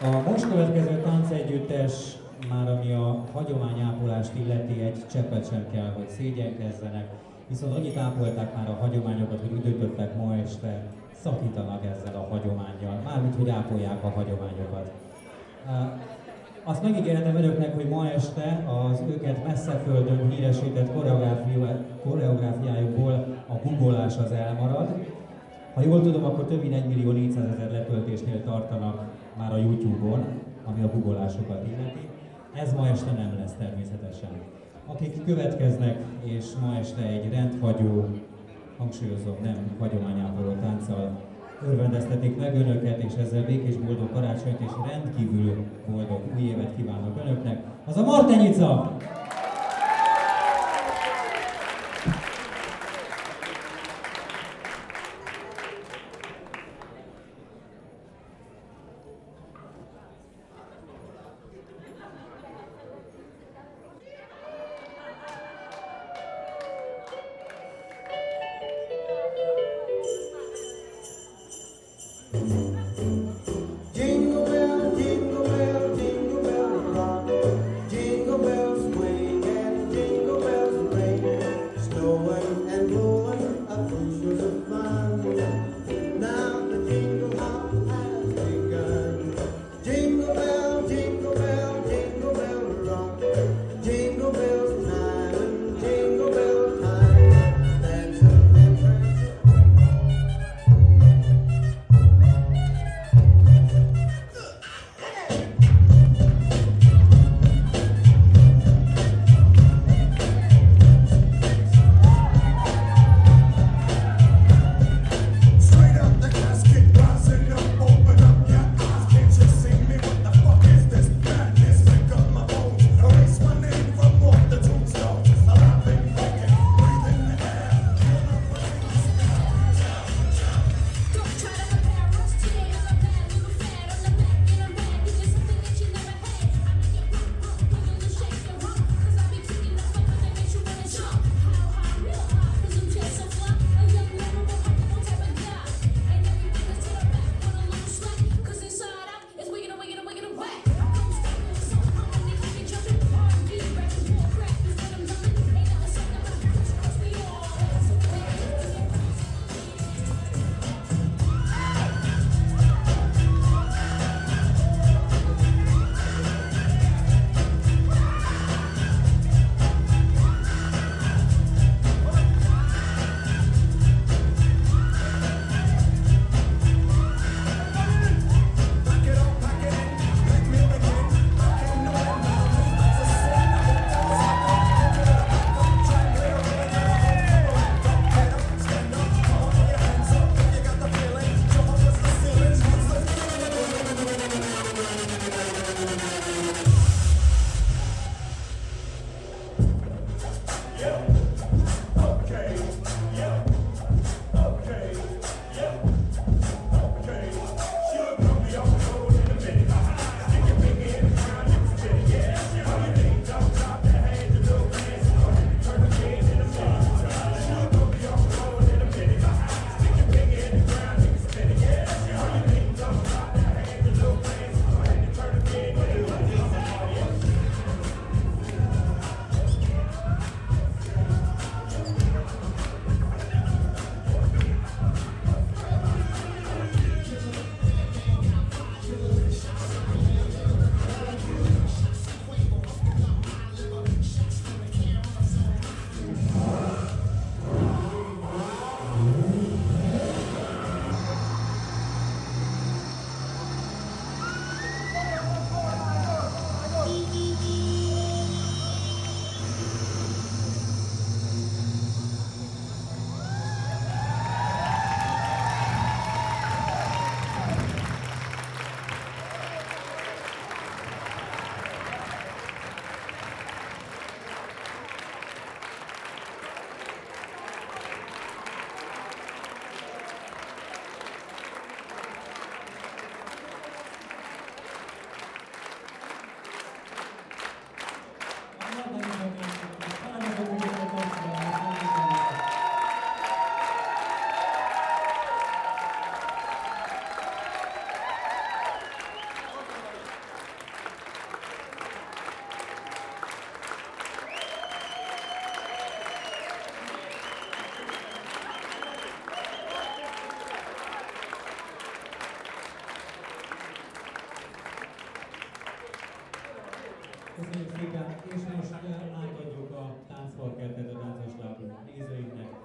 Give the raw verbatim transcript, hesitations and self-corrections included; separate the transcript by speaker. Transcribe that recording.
Speaker 1: A most következő táncegyüttes, már ami a hagyományápolást illeti, egy cseppet sem kell, hogy szégyenkezzenek, viszont annyit ápolták már a hagyományokat, hogy úgy döntöttek ma este, szakítanak ezzel a hagyománnyal, mármint hogy ápolják a hagyományokat. Azt megígérhetem önöknek, hogy ma este az őket messzeföldön híresített koreográfiájukból a guggolás az elmarad. Ha jól tudom, akkor több mint egy millió négyszázezer letöltésnél tartanak már a YouTube-on, ami a guggolásokat illeti. Ez ma este nem lesz természetesen. Akik következnek, és ma este egy rendhagyó, hangsúlyozom, nem hagyományápoló tánccal örvendeztetik meg önöket, és ezzel békés boldog karácsonyt és rendkívül boldog új évet kívánok önöknek, az a Martenyica!
Speaker 2: Jingle bell, jingle bell, jingle bell rock. Jingle bells swing.
Speaker 1: Köszönjük szépen, és most átadjuk a táncparkettet a táncos láb nézőinknek.